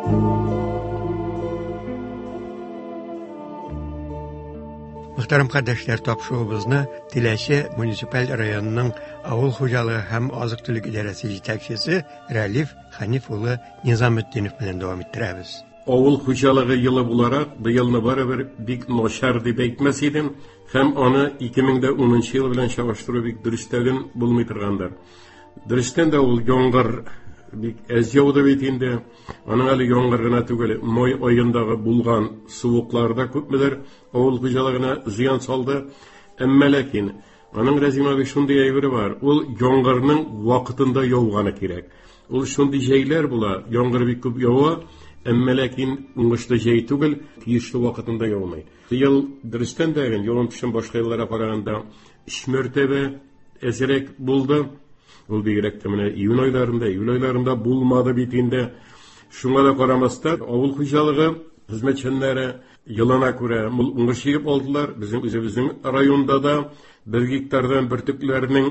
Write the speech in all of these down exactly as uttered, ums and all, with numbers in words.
Muhtaram kardeşler, tapşırığımızı Diləşi Munisipal rayonunun Avul Xocalığı hem Azıq Tülük İdarəsi yetakçısı Rəlif Xanifoğlu Nizamüddinov bilen devam ettirəbiz. Avul Xocalığı yılı olarak bu yılını barabir bik noşar deb aytmas edim, hem onu iki ming o'ninchi yıl bilen şavaştırıp bik dürüstlüğün bulmay turganlar. Dürüstten de ol yong'ir bik eziyavda betinde, onun ali yong'irgina tugul, moy oyundağı bulgan sovuqlarda köpmeler Avul Xocalığına ziyan saldı. Emma lakin onun Razima şunday aybiri var. Ol yong'irning vaqtında yovgani kerak. Ol şunday şeyler bula, yong'ir bik köp yova, emma lakin uңышlı şey tugul, tiyişli vaqtında yovmaydı. Yıl dürüstten degen yolun tüşün başka yıllara paraganda iş mörtebe ezerek buldu. Ol bigerek temine iyun aylarında, iyul aylarında bulmadı bitinde. Şuna da karamazda Avul Xocalığı hizmetçenleri yılına göre uңышıyıp oldular. Bizim bizim rayonda da bir hektardan bir tüklerinin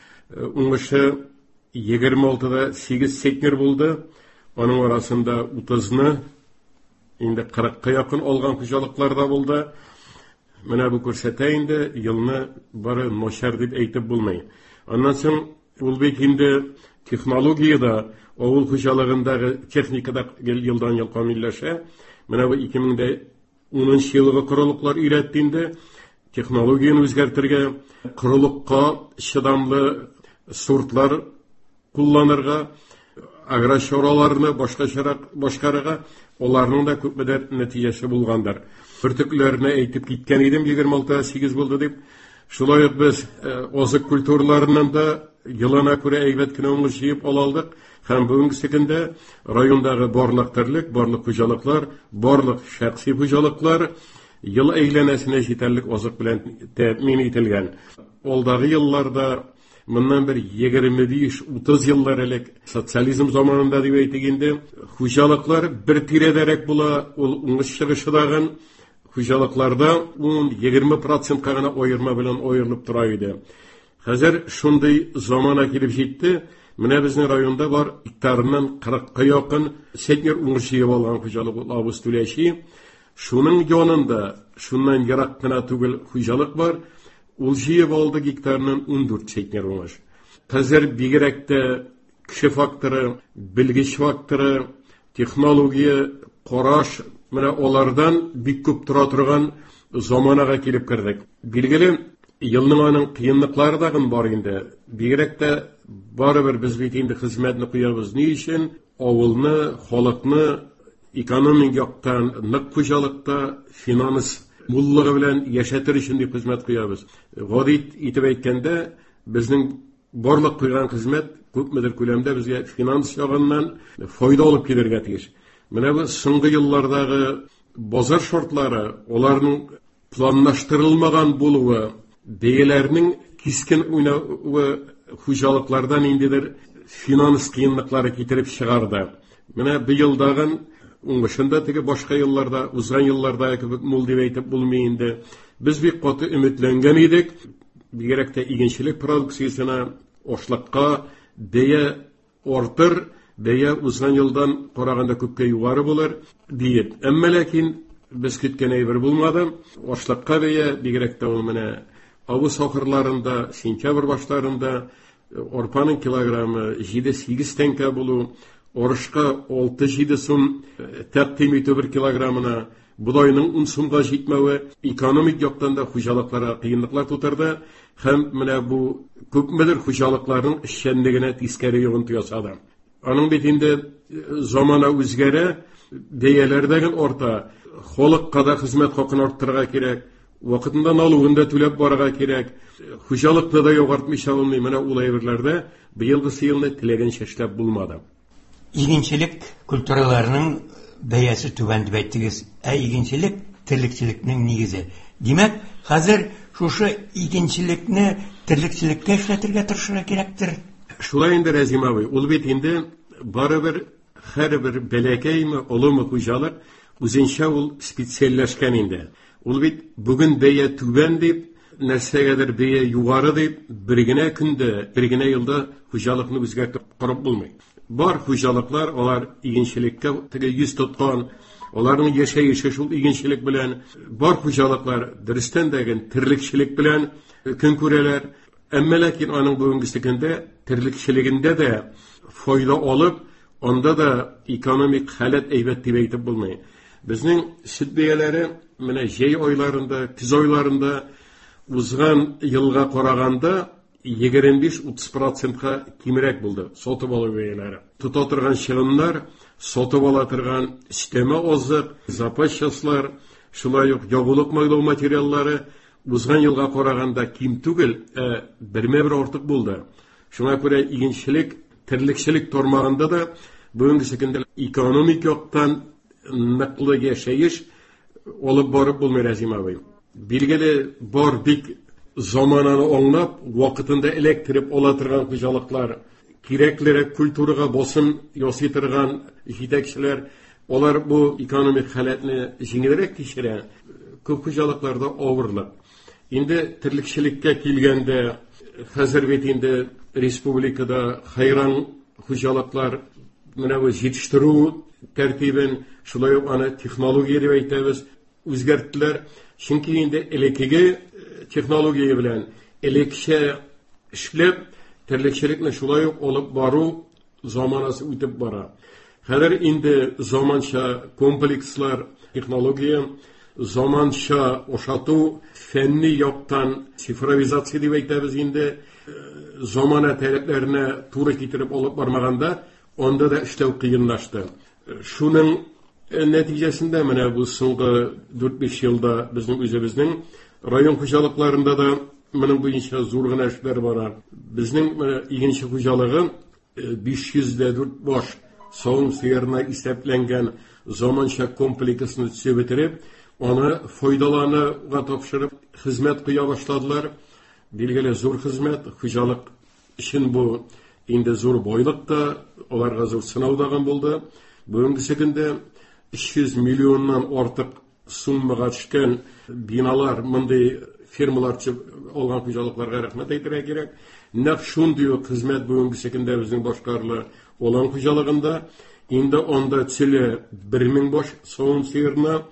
uңыşı yigirma oltıda sekiz sekner buldu. Onun arasında otuzunu indi qirqqa yakın olgan xocalıklarda buldu. Mene bu ko'rsatayinde yılını bari noşar deb aytib bulmayın. Ondan so'ng ul bekinde texnologiyada Avul Xocalığındagi texnikada yıldan yıl kamillasha. Mene bu iki ming o'ninchi yılga quruliqlar ürettiğinde texnologiyani o'zgartirgan, quruliqqa shidamli sortlar kullanırga, agroşoralarını başka şarak başkarıga, onların da köpmeder neticesi bulganlar. Fırtıklarını eğitip gitken idim yigirma altıda sekiz buldu deyip, şulayıp biz e, ozık kültürlerinden de yılına göre eyvetkine uңышıyıp olaldık. Hem bugünkü sekinde rayondagi barlık terlik, barlık xocalıklar, barlık şahsi xocalıklar yıl eğlenesine yeterlik ozık bilen temin etilgen. Oldagi yıllarda bundan bir yigirma besh o'ttiz yıllar elek sotsializm zamanında deb aytganda xocalıklar bir tirederek bula ol uңыш чыгышыдагы xocalıklarda o'n yigirma prosentga gana oyırma bilen oyırılıp turaydı. Hazır şunday zamana kelip jetdi. Mine bizning rayonda var hektarından qirqqa yakın sekner uңышıyıp algan xocalık Avul Diləşi. Şunun yonunda şundan yiraqqina tugul xocalık var. Ul jiyip aldı hektarından o'n to'rt sekner uңыш. Hazır bigerekte kişi faktörü, bilgiç faktörü, texnologiya, qaraş, mine olardan bik köp tura turgan zamanaga kelip kirdik. Bilgili yılның aның kıyınlıkları da var indi. Bigerekte baribir biz bitinde hizmetini kuyabız. Ni için? Avulni, xalqni ekonomik yoqdan nıq xocalıkta finans mullığı bilen yaşatır için de hizmet kuyabız. Gadit itib aytkanda bizning barliq kuygan hizmet köpmedir ko'lamda bizga finans yog'indan foyda olib kelerga tegish. Mana bu so'nggi yillardagi bozor şartlары, ularning planlashtirilmagan buluvi, beyalarning keskin o'ynavi xocalıklardan indidir finans qiyinliklari keltirib chiqardi. Mana bu yildagi uңышында теге başka yıllarda, uzun yıllarda mul deb aytib bulmayındı. Biz bir qatı ümitlengen idik. Bigerekte iginçilik produksiyasına oşlaqqa deya ortır, deya uzun yıldan qaraganda köpke yuqarı bular deyip. Emma lakin biz kütken ayber bulmadı. Oşlaqqa deya bigerekte ol mene Avul sohirlarında, sentyabr başlarında orpanın kilogramı yedi sekiz tenka bulu, Orışqa olti yedi so'm taqdim etib bir kilogramına, bulayning o'n so'mga yetmevi ekonomik yoqdan da xocalıklara qiyinliklar tutardı. Hem mine bu köpmedir xocalıkların işçenligine teskari yog'inti yasadi. Onun betinde zamana o'zgara, deyalerdagi orta xalqqa da xizmat haqini orttirga kerak, vaqtida nalug'unda to'lab borga kerak, xocalıkda da yo'g'artmish olmay, mana ulayverlarda bu yilgi yilni tilagan şaşlab bulmadı. İlginçilik kültürlerinin beyası tüven deb aytdingiz. Ay ilginçilik tirlikçilikning negizi. Demek hazır şu şu ilginçilikni tirlikçilikka ishlatirga tirishiga kerakdir. Şulay endi Razima abi, ul bet endi baribir har bir belakaymi, ulumi xocalık o'zincha ul spetsiallashgan endi. Ul bet bugun beya tüven deb narsaga beya yuqori deb birgina kunda, birgina yilda xocalıkni o'zgartirib qarab bo'lmaydi. бар хуҗалыклар, алар игенчелеккә теге йөз тоткан, аларның яшәеше шул игенчелек белән, бар хуҗалыклар дөрестән дә тирлекчелек белән көн күрәләр. Әмма ләкин аның бүгенге көндә тирлекчелегендә дә файда алып, анда да экономик халат әйбәт дип әйтеп булмый. Безнең сөт бәяләре менә җәй айларында, көз айларында узган елга караганда егерме биш-утыз процентка кимрәк булды сатып алу бәяләре. Тота торган чыгымнар, сатып ала торган өстәмә азык, запасчаслар, шулай ук ягулык майлау материаллары узган елга караганда ким түгел, берме бер артык булды. Шуңа күрә игенчелек, тирлекчелек тормагында да бүгенге көндә экономик яктан ныклы яшәеш алып барып булмый, Разим абый. Билгеле бар бик замананы аңлап, вакытында электрип ала торган хуҗалыклар, кирәклерәк культурага басым ясый торган җитәкчеләр, алар бу экономик халатны җиңелрәк кичерә. Күп хуҗалыкларда авырлык. Инде тирлекчелеккә килгәндә, хәзер бит инде республикада хайран хуҗалыклар менә бу җитештерү тәртибен, шулай ук аны технология дип әйтәбез, үзгәрттеләр. Чөнки инде элекеге технология белән элекчә эшләп, тирлекчелекне шулай ук алып бару заманасы үтеп бара. Хәзер инде заманча комплекслар, технология, заманча ошату, фәнни яктан цифровизация дип әйтәбез инде, замана таләпләренә туры китереп алып бармаганда, анда да эшләү кыенлашты. Шуның нәтиҗәсендә менә бу соңгы дүрт-биш елда безнең үзебезнең район хуҗалыкларында да моның буенча зур гына эшләр бара. Безнең игенче хуҗалыгы биш йөз дә дүрт баш савым сыерына исәпләнгән заманча комплексны төзеп бетереп, аны файдалануга тапшырып хезмәт кыя башладылар. Билгеле зур хезмәт, хуҗалык өчен бу инде зур байлык та, аларга зур сынау даган булды. Бүгенге көндә өч йөз миллионнан артык суммага төшкән биналар, мондый фирмалар алган хуҗалыкларга рәхмәт әйтергә кирәк. Нәкъ шундый ук хезмәт бүгенге көндә безнең башкарылы olan хуҗалыгында инде анда төзелә бер мең баш савым сыерына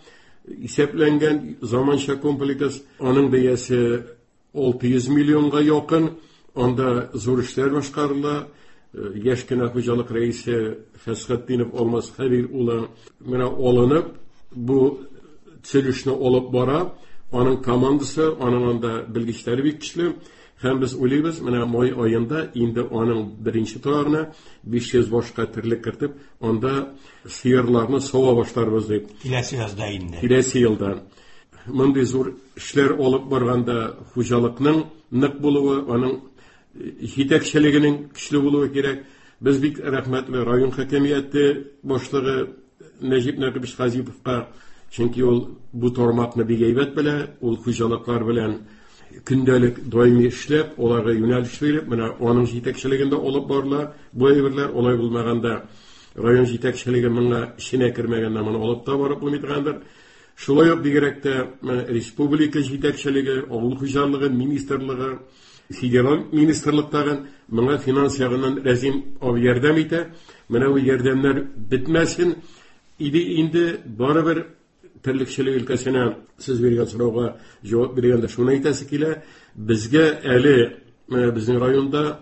исәпләнгән заманча комплекс, аның бәясе алты йөз миллионга якын. Анда зур эшләр башкарыла. Яшь кенә хуҗалык рәисе Фәсхетдинов Алмаз Хәбир улы менә алынып, бу төзелешне алып бара. Аның командасы, аның анда белгечләре бик көчле. Һәм без уйлыйбыз, менә май аенда инде аның беренче торагына биш йөз башка тирлек кертеп, анда сыерларны сава башларбыз дип. Киләсе язда инде. Киләсе елда. Мондый зур эшләр алып барганда хуҗалыкның нык булуы, аның җитәкчелегенең көчле булуы кирәк. Без бик рәхмәтле район хакимияте башлыгы Нәҗип Нәкиб Хазиповка, чөнки ул бу тармакны бик әйбәт белә, ул хуҗалыклар белән көндәлек даими эшләп, аларга юнәлеш биреп, менә аның җитәкчелегендә алып барыла. Бу әйберләр олай булмаганда район җитәкчелеге моңа эченә кермәгәндә моны алып та барып булмыйдыр. Шулай ук бигрәк тә республика җитәкчелеге, авыл хуҗалыгы министрлыгы, федераль министрлыктагы моңа финанс ягыннан Разим абый ярдәм итә. Менә бу ярдәмнәр бетмәсен. Иде инде барыбер тирлекчелек өлкәсенә сез биргән сорауга җавап биргәндә шуны әйтәсе килә. Безгә әле безнең районда,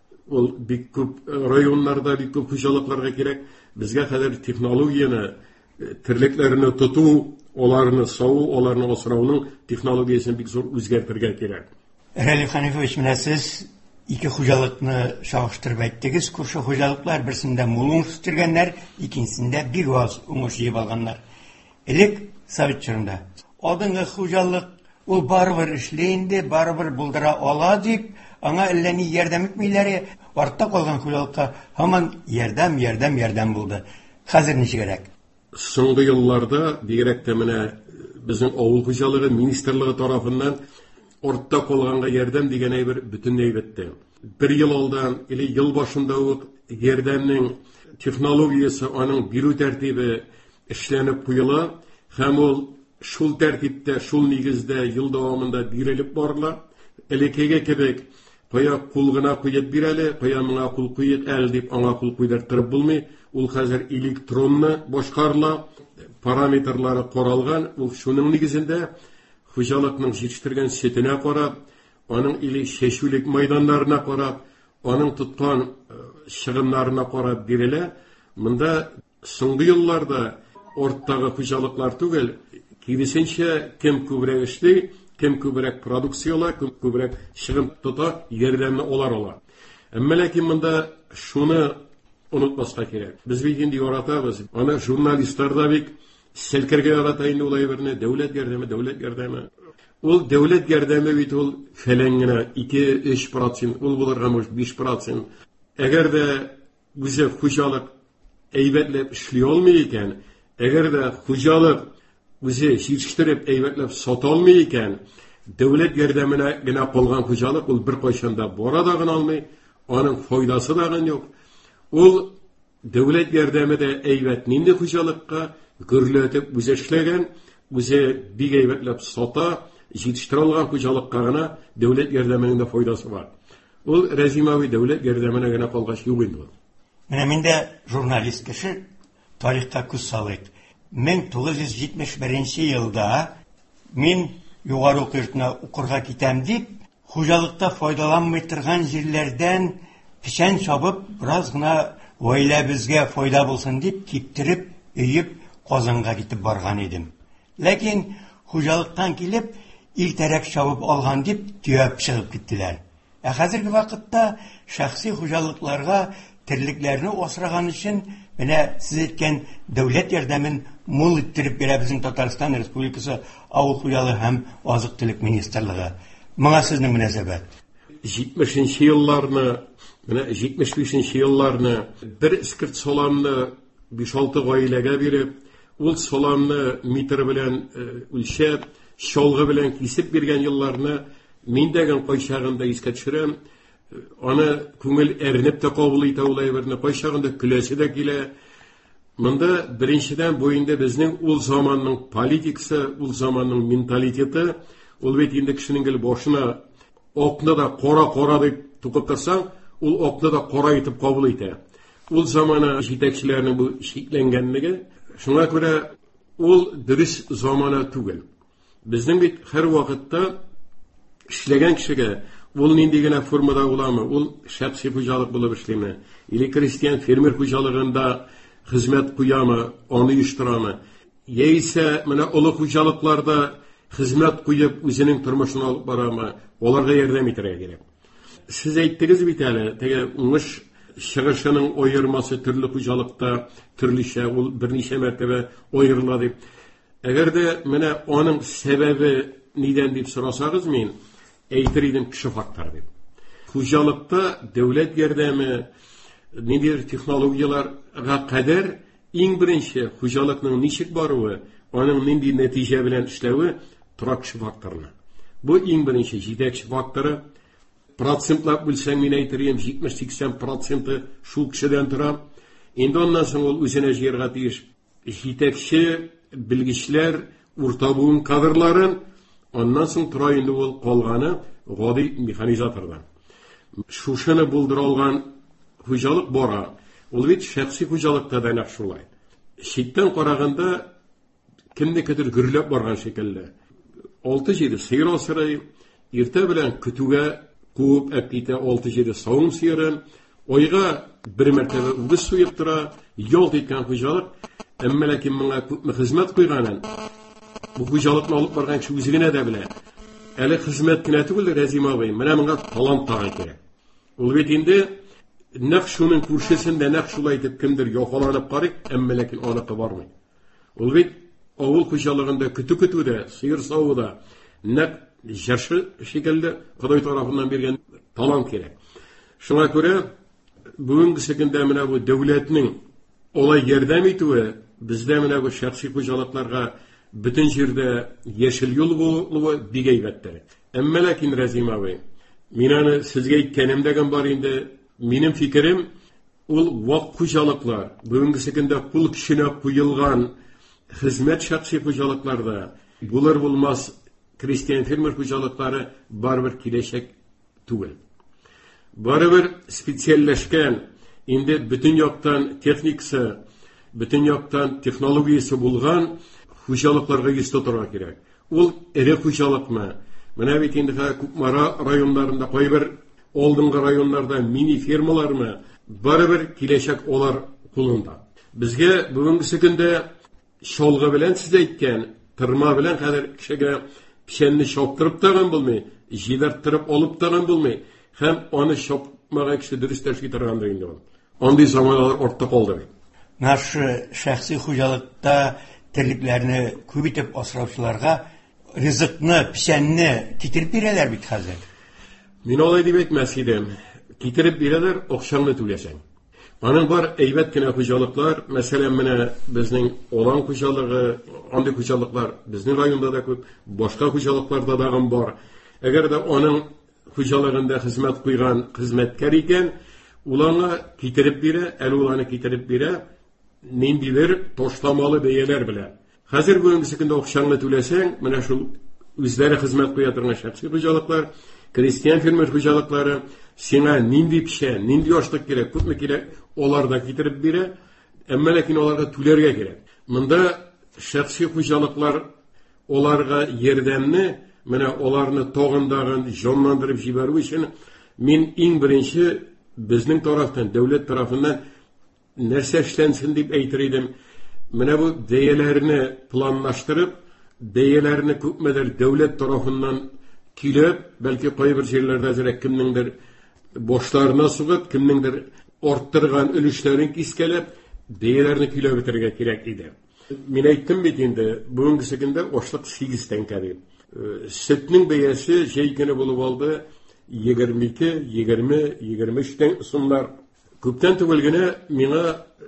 ул бик күп районнарда бик күп хуҗалыкларга кирәк. Безгә хәзер технологияне, тирлекләрне тоту, аларны сау, аларны асрауның технологиясын бик зур үзгәртергә кирәк. Рәлиф Хәнифович, менә сез ике хуҗалыкны чагыштырып әйттегез. Күрше хуҗалыклар берсендә мул уңыш кергәннәр, икенчесендә бик аз уңыш җыеп алганнар. Элек Совет чорында алдынгы хуҗалык ул барыбер эшли инде, барыбер булдыра ала дип, аңа әллә ни ярдәм итмиләр, артта калган хуҗалыкка һаман ярдәм, ярдәм, ярдәм булды. Хәзер ничегрәк? Соңгы елларда бигрәк тә менә безнең авыл хуҗалыгы министрлыгы тарафыннан артта калганга ярдәм дигән әйбер бөтенләй бетте. Бер ел алдан, или ел башында ук ярдәмнең технологиясе, аның бирү тәртибе эшләнеп куела, һәм ул шул тәртиптә, шул нигездә ел дәвамында бирелеп барыла. Элекеге кебек Коя кул гына куеп бирәле, коя моңа кул куеп әл дип аңа кул куйдыртып булмый. Ул хәзер электронны башкарыла, параметрлары каралган. Ул шуның нигезендә хуҗалыкның җитештерген сөтенә карап, аның или шешүлек майданнарына карап, аның тоткан чыгымнарына карап бирелә. Монда соңгы елларда орттагы хуҗалыклар түгел, киресенчә кем күбрәк эшли, кем күбрәк продукциялар, кем күбрәк чыгым тота, ярдәмне алар ала. Әмма ләкин монда шуны онытмаска кирәк. Без бит инде яратабыз. Аны журналистлар да бик селкергә ярата инде улай берне, дәүләт ярдәме, дәүләт ярдәме. Ул дәүләт ярдәме бит ул фәлән генә ике-өч процент, ул булырга мөш биш процент. Әгәр дә үзе хуҗалык әйбәтләп эшли алмый икән, әгәр дә хуҗалык үзе җитештереп әйбәтләп сата алмый икән, дәүләт ярдәменә генә калган хуҗалык ул бер кайчанда бара да гына алмый, аның файдасы да гына юк. Ул дәүләт ярдәме дә әйбәт нинди хуҗалыкка гөрләтеп үзе эшләгән, үзе бик әйбәтләп сата, җитештерә алган хуҗалыкка гына дәүләт ярдәменең дә файдасы бар. Ул рәзимави дәүләт ярдәменә генә калгач юк инде. Менә миндә журналист кеше тарихка күз салыйк. мең тугыз йөз җитмеш беренче елда мин югары уку йортына укырга китәм дип, хуҗалыкта файдаланмый торган җирләрдән печән чабып, бераз гына гаиләбезгә файда булсын дип, киптереп, өеп, Казанга китеп барган идем. Ләкин хуҗалыктан килеп, иртәрәк чабып алган дип, төяп чыгып киттеләр. Ә хәзерге вакытта шәхси хуҗалыкларга терлекләрне асраган өчен менә сез әйткән дәүләт ярдәмен мул иттереп бирә безнең Татарстан Республикасы авыл хуҗалыгы һәм азык-төлек министрлыгы. Моңа сезнең мөнәсәбәт? җитмешенче елларны, менә җитмеш бишенче елларны бер искерт соламны биш-алты гаиләгә биреп, ул соламны метр белән үлчәп, чалгы белән кисеп биргән елларны мин дәгән кайчагында искә төшерәм. Аны күңел әрнеп тә кабул итә ул әйберне, кайчагында көләсе дә килә. Монда беренчедән бу инде безнең ул заманның политикасы, ул заманның менталитеты, ул бит инде кешенең гел башына окны да кара-кара дип тукып торсаң, ул окны да кара итеп кабул итә. Ул заманы җитәкчеләрнең бу шикләнгәнлеге, шуңа күрә ул дөрес заманы түгел. Безнең бит һәр вакытта эшләгән кешегә ул нинди генә формада буламы, ул шәхси хуҗалык булып эшлиме, или крестьян фермер хуҗалыгында хезмәт куямы, аны оештырамы, яисә менә олы хуҗалыкларда хезмәт куеп үзенең тормышын алып барамы, аларга ярдәм итәргә кирәк. Сез әйттегез бит әле, теге уңыш чыгышының аермасы төрле хуҗалыкта төрлечә, ул берничә мәртәбә аерыла дип. Әгәр дә менә аның сәбәбе нидән дип сорасагыз, мин әйтер идем кеше фактор дип. Хуҗалыкта дәүләт ярдәме, ниндидер технологияларга кадәр иң беренче хуҗалыкның ничек баруы, аның нинди нәтиҗә белән эшләве тора кеше факторына. Бу иң беренче җитәкче факторы. Процентлап бүлсәң, мин әйтергәм җитмеш-сиксән проценты шул кешедән тора. Инде аннан соң ул үзенә җыярга тиеш җитәкче, белгечләр, урта буын кадрларын, аннан соң тора инде ул калганы гади механизатордан. Шушыны булдыра алган хуҗалык бара. Ул бит шәхси хуҗалыкта да нәкъ шулай. Читтән караганда кемнекедер гөрләп барган шикелле. Алты-җиде сыер асрый, иртә белән көтүгә куып әпкитә алты-җиде савым сыерын, айга бер мәртәбә үгез суеп тора, ялт иткән хуҗалык. Әмма ләкин моңа күпме хезмәт куйганын бу хуҗалыкны алып барган кеше үзе генә дә белә. Әле хезмәт кенә түгел, Рәзима абый, менә моңа талант тагы кирәк. Ул бит инде нәкъ шуның күршесендә нәкъ шулай итеп кемдер яфаланып карый, әмма ләкин аныкы бармый. Ул бит авыл хуҗалыгында көтү-көтүдә, сыер савуда нәкъ җыршы шикелле Ходай тарафыннан биргән талант кирәк. Шуңа күрә бүгенге көндә менә бу дәүләтнең олай ярдәм итүе бездә менә бу шәхси хуҗалыкларга бөтен җирдә яшел юл булуы бик әйбәттер. Әмма ләкин Рәзима абый, мин аны сезгә әйткәнемдәгән бар инде, минем фикерем, ул вак хуҗалыклар бүгенге көндә кул кешенә куелган хезмәт шәхси хуҗалыкларда булыр булмас крестьян фермер хуҗалыклары барбер киләчәк түгел. Baribir spesialleşken, indi bütün yoktan texnikası, bütün yoktan texnologiyası bulgan hujalıklarga yüz tuturga kerak. Ул iri hujalıkmı? Менә бит инде Күпмара районнарында, кайбер алдынгы районнарда мини фермалармы? Барыбер киләчәк олар кулында. Безгә бүгенге көндә шолгы белән сез әйткән, тырма белән хәзер кешегә пишәнне шаптырып тагын булмый, җибәрттереп алып тагын булмый. Һәм аны шапмаган кеше дөрес тәшкил торгандыр инде ул. Андый заманлар артта калды. Наш шәхси хуҗалыкта терлекләрне күп итеп асраучыларга ризыкны, пишәнне китереп бирәләр бит хәзер. Мин алай дип әйтмәс идем. Китереп бирәләр, акчаңны түләсәң. Аның бар әйбәт кенә хуҗалыклар, мәсәлән, менә безнең Олан хуҗалыгы, андый хуҗалыклар безнең районда да күп, башка хуҗалыкларда да бар. Әгәр дә аның хуҗалыгында хезмәт куйган хезмәткәр икән, уларга китереп бирә, әле уларны китереп бирә, ниндидер ташламалы бәяләр белән. Хәзер бүгенге көндә акчаңны түләсәң, менә шул үзләре хезмәт куя торган шәхси хуҗалыклар, крестьян фермер хуҗалыклары сиңа нинди пишән, нинди ашлык кирәк, күпме кирәк, алар да китереп бирә, әмма ләкин аларга түләргә кирәк. Монда шәхси хуҗалыклар аларга ярдәмне, менә аларны тагындагын җанландырып җибәрү өчен мин иң беренче безнең тарафтан, дәүләт тарафыннан нәрсә эшләнсен дип әйтер идем. Менә бу бәяләрне планлаштырып, бәяләрне күпмедер дәүләт тарафыннан килеп, бәлки кайбер җирләрдә зирәк кемнеңдер башларына сугып, кемнеңдер арттырган өлешләрен кискәләп, бәяләрне килеп бетергә кирәк иде. Мин әйттем бит инде, бүгенге көндә ашлык сигез тәңкә дип. Сөтнең бәясе җәй көне булып алды егерме ике, егерме, егерме өч сумнар. Күптән түгел генә миңа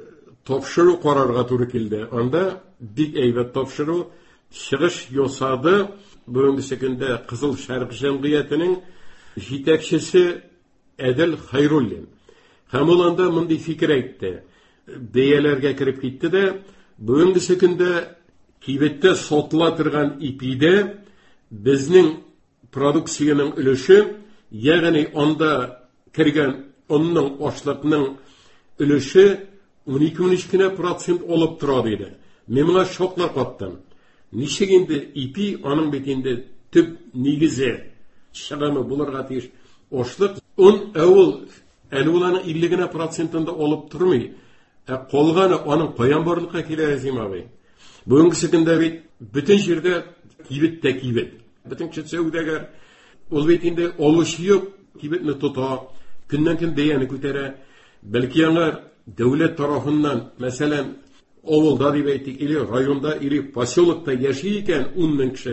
тапшыру карарга туры килде. Анда бик әйбәт тапшыру чыгыш ясады. Бүгенге көндә Кызыл Шәрык җәмгыятенең җитәкчесе Әдел Хайруллин. Һәм ул анда мондый фикер әйтте. Бәяләргә кирип китте дә, бүгенге көндә кибеттә сатыла торган ипидә безнең продукцияның өлеше, ягъни анда кергән онның ашлыкның өлеше он ике он өч кенә процент алып тора диде. Мен моңа шоклар каттым. Ничек инде ипи аның бит инде төп нигезе чыгымы булырга тиеш ашлык он әвел әлуланың илле генә процентында алып тормый. Ә калганы аның каян барлыкка килә Азимовый. Бүгенге көндә бит бүтән җирдә кибет тә кибет. Бүтән кешеләр ул бит инде алышы юк, кибетне тота, көннән-көн бәяне күтәрә. Бәлки аңа дәүләт тарафыннан, мәсәлән, авылда дип әйтик, или районда, или поселокта яши икән он мең кеше.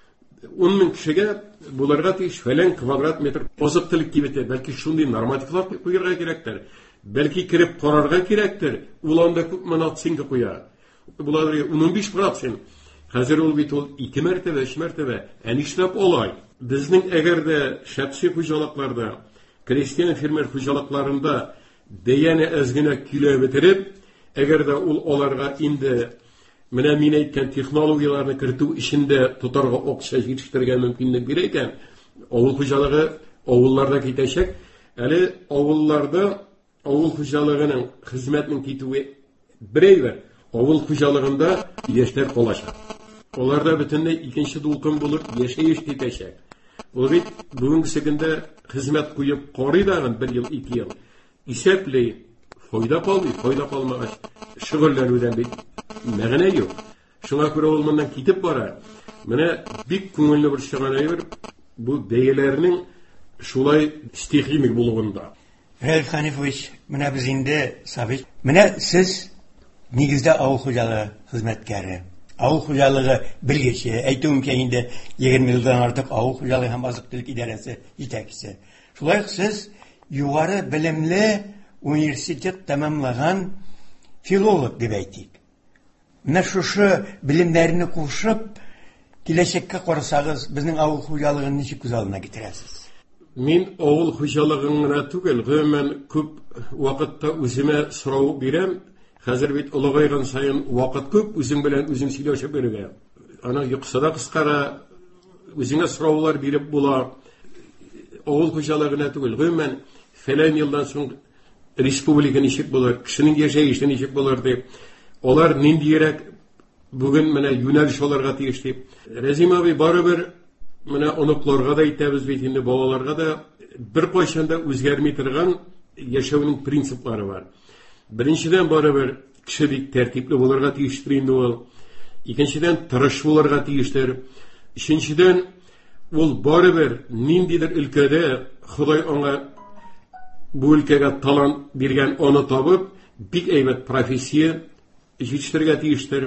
он мең кешегә булырга тиеш фәлән квадрат метр азык төлек кибете, бәлки шундый нормативлар куярга кирәктер. Бәлки кирип карарга кирәктер. Ул анда күп монатсинга куя. Булар он биш процент. Хәзер ул бит ул ике мәртәбә, өч мәртәбә. Ә нишләп алай? Безнең әгәр дә шәхси хуҗалыкларда, крестьян фермер хуҗалыкларында бәяне аз гына килеп бетереп, әгәр дә ул аларга инде менә мин әйткән технологияларны кертү ишендә тотарга акча җитештерергә мөмкинлек бирә икән, авыл хуҗалыгы авылларда китәчәк. Әле авылларда авыл хуҗалыгының хезмәтнең китүе берәйбер, авыл хуҗалыгында яшьләр калачак. Оларда бөтенләй икенче дулкын булып яшәеш китәчәк. Ул бит бүгенге көндә хезмәт куеп карый дагын бер ел, ике ел. Исәпле файда калмый, файда калмагач шөгыльләнүдән бит мәгънә юк. Шуңа күрә ул моннан китеп бара. Менә бик күңелле бер чыган әйбер бу бәяләрнең шулай стихимик булуында. Рәлф Ханифович, менә без инде Сабит, менә сез нигездә авыл хуҗалыгы хезмәткәре. Авыл хуҗалыгы белгече, әйтүемчә инде егерме елдан артык авыл хуҗалыгы һәм азык-төлек идарәсе җитәкчесе. Шулай ук сез югары белемле университет тәмамлаган филолог дип әйтик. Менә шушы белемнәрне кушып, киләчәккә карасагыз, безнең авыл хуҗалыгын ничек күз алдына китерәсез? Мин авыл хуҗалыгын гына түгел, гомумән күп вакытта үземә сорау бирәм. Хәзер бит улыгайган сайын вакыт күп, үзең белән үзең сөйләшеп бирергә. Ана юксада кыскара үзеңә сораулар биреп була. Авыл хуҗалыгына түгел, гомумән falan yıldan soң республика ничек булыр, кешенең яшәеше ничек булыр дип, алар ниндирәк бүген менә юнәлеш алырга тиеш дип. Рәзим абый барыбер менә оныкларга да әйтәбез бит инде, балаларга да бер кайчан да үзгәрми торган яшәүнең принциплары бар. Беренчедән барыбер кеше бик тәртипле булырга тиештер инде ул. Икенчедән тырыш булырга тиештер. Өченчедән ул барыбер ниндидер өлкәдә Ходай аңа бу өлкәгә талант биргән, аны табып, бик әйбәт профессия җитештерергә тиештер.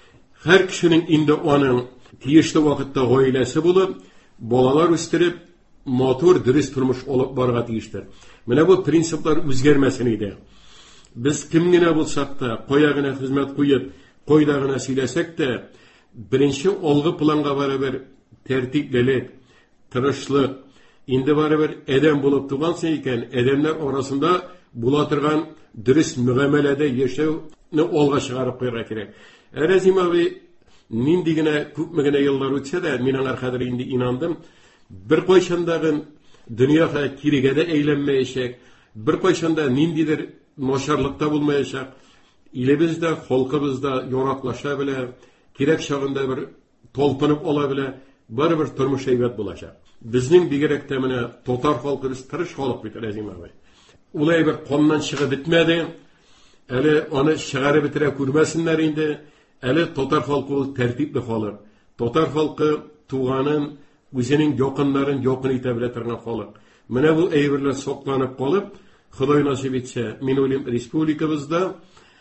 Һәр кешенең инде аның тиешле вакытта гаиләсе булып, балалар үстереп, матур, дөрес тормыш алып барырга тиештер. Менә бу принциплар үзгәрмәсен иде. Без кем генә булсак та, кая гына хезмәт куеп, кайда гына сөйләсәк тә, беренче алгы планга барыбер тәртиплелек, тырышлык, инде барыбер адәм булып тугансың икән, адәмнәр арасында була торган дөрес мөгамәләдә яшәүне алга чыгарып куярга кирәк. Рәзим абый нинди генә күпме генә еллар үтсә дә, мин аңар хәзер инде инандым, бер кайчандагы дөньяга кирегә дә әйләнмәячәк, бер кайчанда ниндидер начарлыкта булмаячак. Илебездә, халкыбызда яраклаша белә, кирәк чагында бер талпынып ала белә, барыбер тормыш әйбәт булачак. Безнең бигрәк тә менә татар халкы тырыш халык бит, Рәзим абый. Ул әйбер каннан чыгып бетмәде. Әле аны чыгарып бетерә күрмәсеннәр инде. Әле татар халкы ул тәртипле халык. Татар халкы туганын, үзенең якыннарын якын итә белә торган халык. Менә бу әйберләр сакланып калып, Ходай насип итсә, мин уйлыйм, республикабызда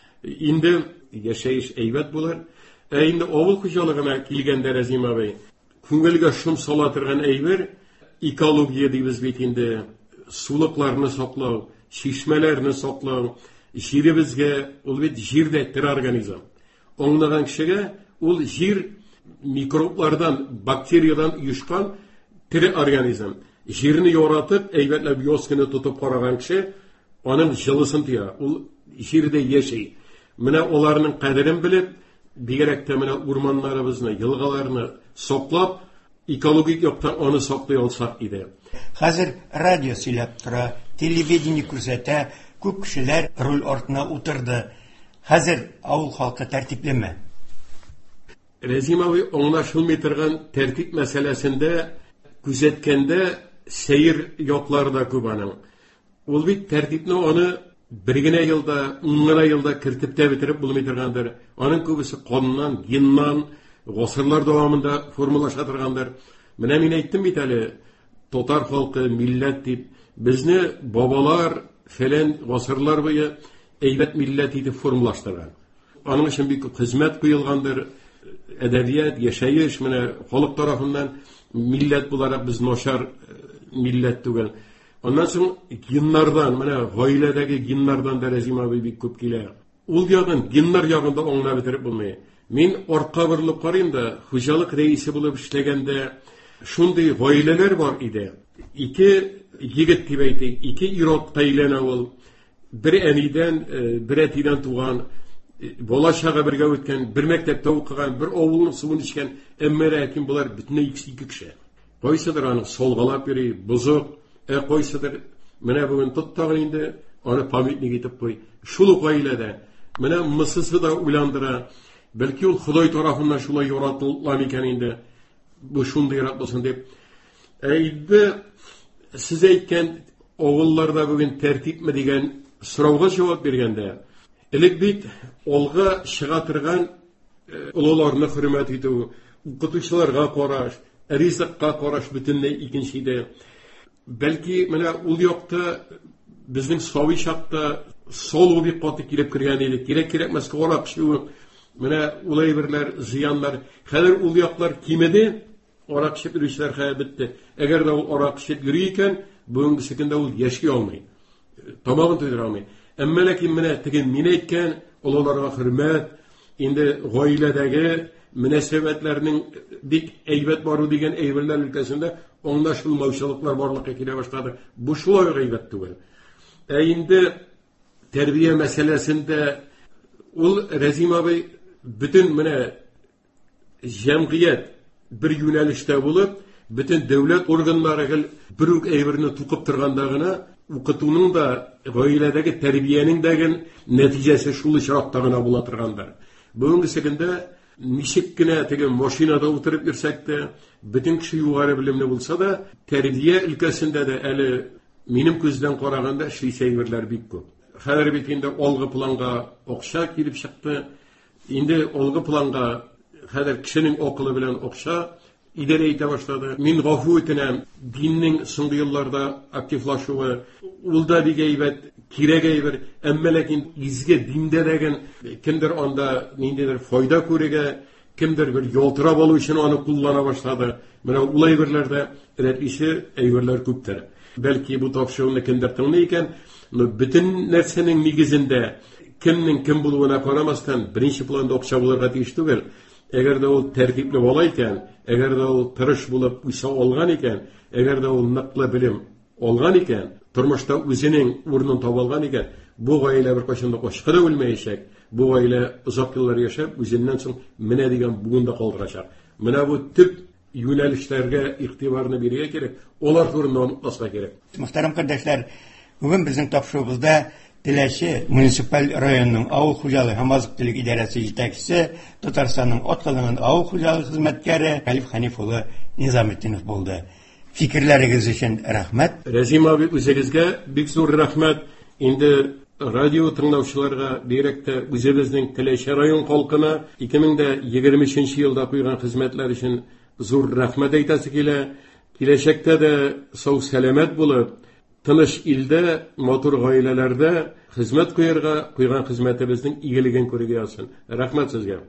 инде яшәеш әйбәт булыр. Ә инде авыл хуҗалыгына килгәндә, Рәзим абый, күңелгә шум сала торган әйбер экология дибез бит инде. Сулыкларны саклау, чишмәләрне саклау, җиребезгә, ул бит җирдә тир организм. Аңлаган кешегә ул җир микроблардан, бактериядан оешкан тире организм. Җирне яратып, әйбәтләп яскыны тотып караган кеше аның җылысын тия. Ул җирдә яши. Менә аларның кадерен белеп, бигрәк тә менә урманнарыбызны, елгаларны саклап, экологик яктан аны саклый алсак иде. Хәзер радио сөйләп тора, телевидение күрсәтә, күп кешеләр руль артына утырды. Хәзер авыл халкы тәртиплеме? Рәзим абый аңлашылмый торган тәртип мәсьәләсендә күзәткәндә сәер якларда күп аның. Ул бит тәртипне аны бер генә елда, ун гына елда кертеп тә бетереп булмый торгандыр. Аның күбесе каннан, геннан, гасырлар дәвамында формалаша торгандыр. Менә мин әйттем бит әле, татар халкы, милләт дип, безне бабалар фәлән гасырлар буе әйбәт милләт итеп формалаштырган. Аның өчен бик күп хезмәт куелгандыр. Әдәбият, яшәеш менә халык тарафыннан милләт буларак без начар милләт түгел. Ondan soң геннардан, менә гаиләдәге геннардан да Рәзим абый бик күп килә. Ул ягын геннар ягында аңлап бетереп булмый. Мин артка борылып карыйм да, хуҗалык рәисе булып эшләгәндә шундый гаиләләр бар иде. Ике егет дип әйтик, ике ир-ат гаиләне ул. Бер әнидән, бер әтидән туган, бала чага бергә үткән, бер мәктәптә укыган, бер авылның суын эчкән, әмма ләкин булар бөтенләй ике кеше. Кайсыдыр аны солгалап йөри, бузык, ә кайсыдыр менә бүген тоттагы инде аны памятник итеп куй. Шул гаиләдә менә мысысы да уйландыра. Бәлки ул Ходай тарафыннан шулай яратылган икән инде. Бу шундый яратылсын дип. Әйде, сез әйткән авылларда бүген тәртипме дигән сорауга җавап биргәндә, элек бит алга чыга торган олыларны хөрмәт итү, укытучыларга караш, ризыкка караш бөтенләй икенче иде. Бәлки менә ул якта безнең савый чакта солу бик каты килеп кергән иде. Кирәк-кирәкмәс карап чыгу. Менә ул әйберләр, зыяннар, хәзер ул яклар кимеде, арак чеп йөрүчеләр хәзер бетте. Әгәр дә ул арак чеп йөри икән, бүгенге секендә ул яши алмый. Тамагын туйдыра алмый. Әмма ләкин менә теге мин әйткән олыларга хөрмәт, инде гаиләдәге мөнәсәбәтләрнең бик әйбәт бару дигән әйберләр өлкәсендә аңлашылмаучылыклар барлыкка килә башлады. Бу шулай әйбәт түгел. Ә инде тәрбия мәсьәләсендә ул Рәзим абый бөтен менә җәмгыять бер юнәлештә булып, бөтен дәүләт органнары гел бер үк әйберне тукып торганда гына укытуның да, гаиләдәге тәрбиянең дәген нәтиҗәсе шул чакта гына була торгандыр. Бүгенге секендә ничек кенә теге машинада утырып йөрсәк тә, бөтен кеше югары белемле булса да, тәрбия өлкәсендә дә әле минем күздән караганда шәйсәйверләр бик күп. Хәзер бит инде алгы планга акча килеп чыкты. Инде алгы планга хәзер кешенең акылы белән акча идарә итә башлады. Мин гафу үтенәм, диннең соңгы елларда активлашуы, ул да бик әйбәт, кирәк әйбер, әмма ләкин изге диндә дәген кемдер анда ниндидер файда күрергә, кемдер бер ялтырап алу өчен аны куллана башлады. Менә ул әйберләрдә рәтлише әйберләр күптер. Бәлки бу тапшыруны кемдер тыңлый икән, но бөтен нәрсәнең нигезендә кемнең кем булуына карамастан беренче планда акча булырга тиеш түгел. Әгәр дә ул тәртипле була икән, әгәр дә ул тырыш булып үсә алган икән, әгәр дә ул ныклы белем алган икән, тормышта үзенең урынын таба алган икән, бу гаилә беркайчан да ачкы да үлмәячәк. Бу гаилә озак еллар яшәп, үзеннән соң менә дигән бүгендә калдырачак. Менә бу төп юнәлешләргә игътибарны бирергә кирәк. Алар турында онытмаска кирәк. Мөхтәрәм кардәшләр, бүген безнең тапшыруыбызда Теләче муниципаль районның авыл хуҗалыгы һәм азык-төлек идарәсе җитәкчесе, Татарстанның атланган авыл хуҗалыгы хезмәткәре Хәлиф Хәниф улы Низаметдинов булды. Фикерләрегез өчен рәхмәт. Рәзим абый, үзегезгә бик зур рәхмәт. Инде радио тыңлаучыларга директә үзебезнең Теләче район халкына ике мең егерме өченче елда куйган хезмәтләр өчен зур рәхмәт әйтәсе килә. Киләчәктә дә сау-сәламәт булып, тыныч илдә, матур гаиләләрдә хезмәт куярга, куйган хезмәтебезнең игелеген күрергә ясын. Рәхмәт сезгә.